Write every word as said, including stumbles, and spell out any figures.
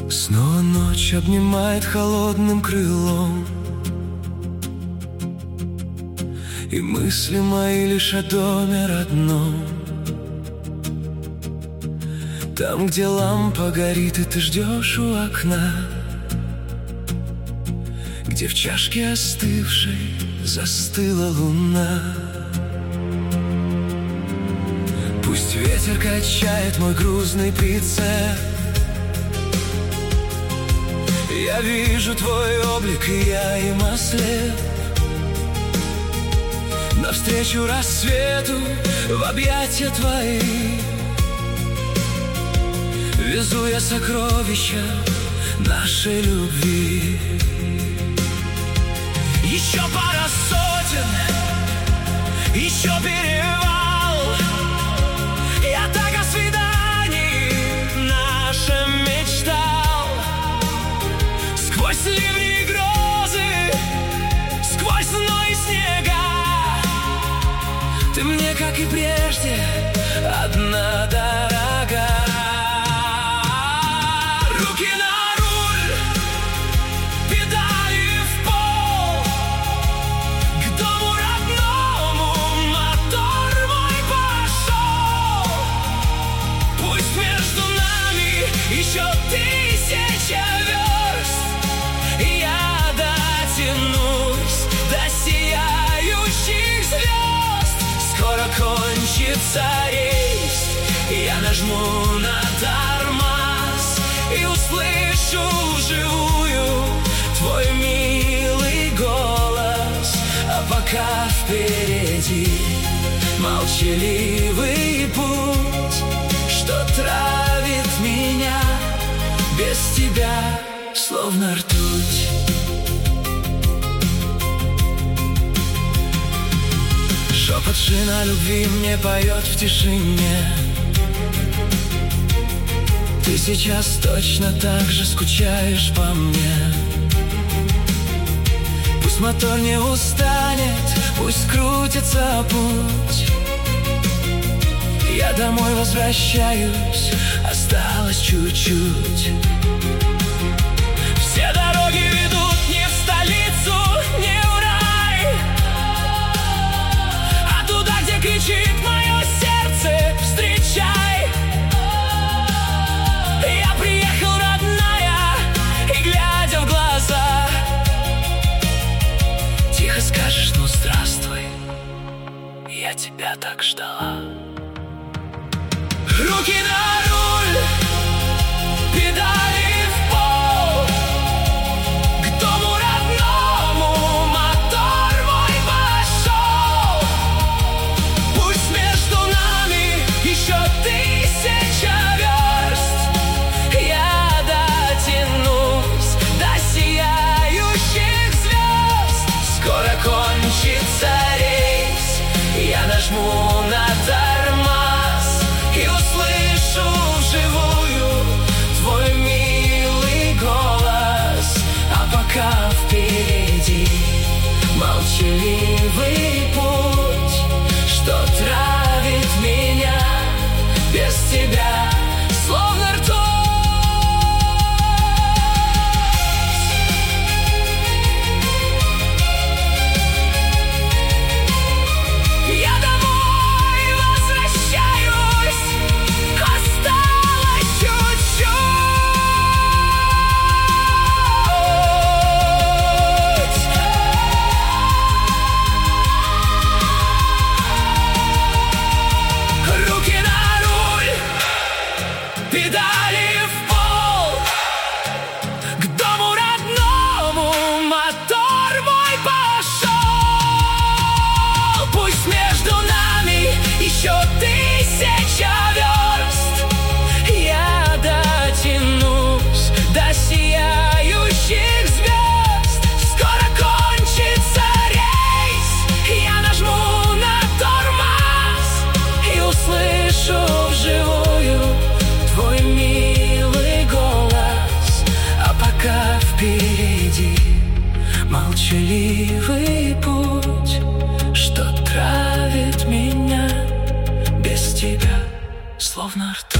Снова ночь обнимает холодным крылом, и мысли мои лишь о доме родном. Там, где лампа горит, и ты ждешь у окна, где в чашке остывшей застыла луна. Пусть ветер качает мой грузный прицеп, я вижу твой облик, и я им ослеп. Навстречу рассвету в объятия твои везу я сокровища нашей любви. Еще пара сотен, еще перевал, я так о свидании нашем мечтал. Сквозь ливни и грозы, сквозь зной и снега, ты мне, как и прежде, одна дорога. Руки на руль, педали в пол, к дому родному мотор мой пошел. Пусть между нами еще тысяча верст, и я дотянусь до сияющих звезд. Скоро кончится рейс, я нажму на тормоз и услышу вживую твой милый голос. А пока впереди молчаливый путь, что травит меня без тебя, словно ртуть. Шепот шина любви мне поет в тишине. Ты сейчас точно так же скучаешь по мне. Пусть мотор не устанет, пусть крутится путь, я домой возвращаюсь, осталось чуть-чуть. Все дороги ведут не в столицу, не в рай, а туда, где кричит мое сердце, встречай. Я приехал, родная, и глядя в глаза, тихо скажешь: ну здравствуй, я тебя так ждала. Руки на руль, педали в пол, к дому родному мотор мой пошел. Пусть между нами еще тысяча верст, я дотянусь до сияющих звезд. Скоро кончится рейс, я нажму на тормоз и услышу вживую твой милый голос. А пока впереди молчаливый путь, что травит меня без тебя, словно ртуть. Я домой возвращаюсь, осталось чуть-чуть. Руки на руль, педали в пол, к дому родному мотор мой пошел. Пусть между нами еще тысяча верст, я дотянусь до сияющих звезд. Скоро кончится рейс, я нажму на тормоз и услышу вживую твой милый голос. А пока впереди молчаливый путь, что травит меня без тебя, словно ртуть.